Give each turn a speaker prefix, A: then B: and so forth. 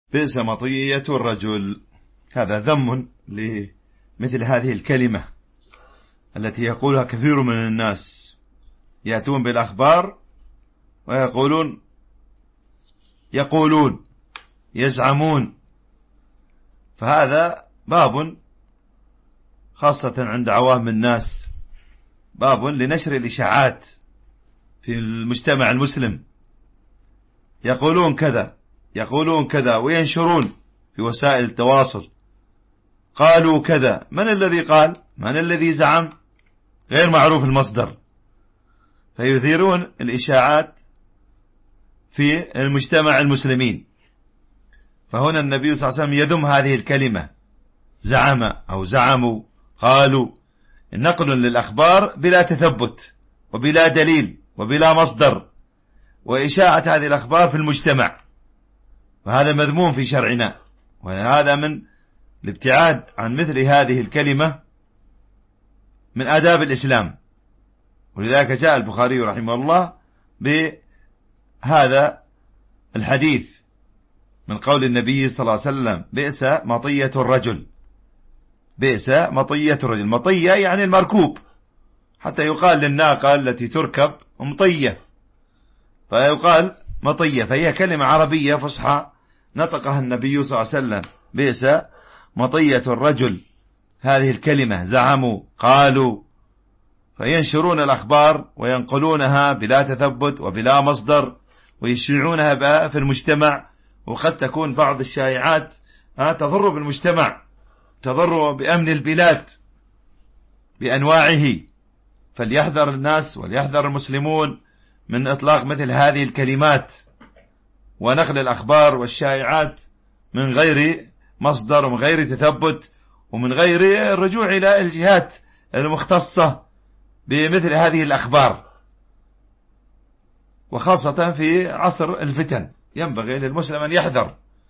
A: بئس مطية الرجل. هذا ذم لمثل هذه الكلمة التي يقولها كثير من الناس، يأتون بالأخبار ويقولون يزعمون. فهذا باب خاصة عند عوام الناس، باب لنشر الإشاعات في المجتمع المسلم. يقولون كذا يقولون كذا وينشرون في وسائل التواصل، قالوا كذا. من الذي قال؟ من الذي زعم؟ غير معروف المصدر، فيثيرون الإشاعات في المجتمع المسلمين. فهنا النبي صلى الله عليه وسلم يذم هذه الكلمة، زعم أو زعموا، قالوا، نقل للأخبار بلا تثبت وبلا دليل وبلا مصدر، وإشاعة هذه الأخبار في المجتمع، وهذا مذموم في شرعنا، وهذا من الابتعاد عن مثل هذه الكلمة من آداب الإسلام. ولذلك جاء البخاري رحمه الله بهذا الحديث من قول النبي صلى الله عليه وسلم: بئس مطية الرجل. بئس مطية الرجل، مطية يعني المركوب، حتى يقال للناقة التي تركب مطية، فيقال مطية، فهي كلمة عربية فصحى نطقها النبي صلى الله عليه وسلم: بئس مطية الرجل. هذه الكلمة زعموا، قالوا، فينشرون الأخبار وينقلونها بلا تثبت وبلا مصدر، ويشيعونها في المجتمع. وقد تكون بعض الشائعات تضر بالمجتمع، تضر بأمن البلاد بأنواعه. فليحذر الناس وليحذر المسلمون من إطلاق مثل هذه الكلمات ونقل الأخبار والشائعات من غير مصدر ومن غير تثبت ومن غير الرجوع إلى الجهات المختصة بمثل هذه الأخبار. وخاصة في عصر الفتن ينبغي للمسلم أن يحذر